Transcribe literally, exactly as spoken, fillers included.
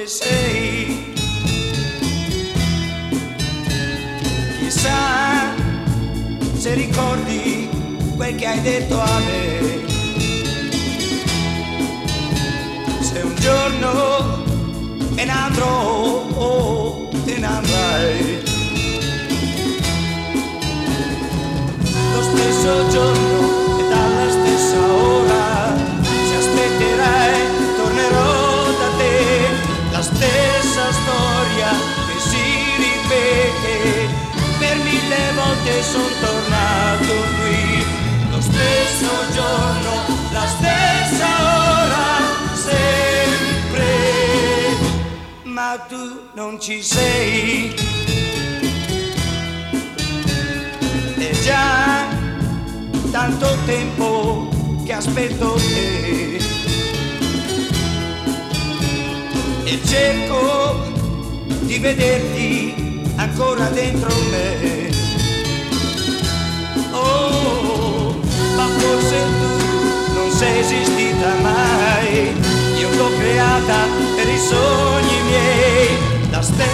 dove sei. Chissà se ricordi quel che hai detto a me. Se un giorno me ne andrò, oh, te ne andrai. Lo stesso giorno e dalla stessa ora, se aspetterai tornerò da te. La stessa storia che si ripete, per mille volte son tornato qui. Lo stesso giorno, la stessa ora, sempre, ma tu non ci sei. È già tanto tempo che aspetto te e cerco di vederti ancora dentro me. Oh, ma forse tu non sei esistita mai. Io l'ho creata per i sogni miei. La stessa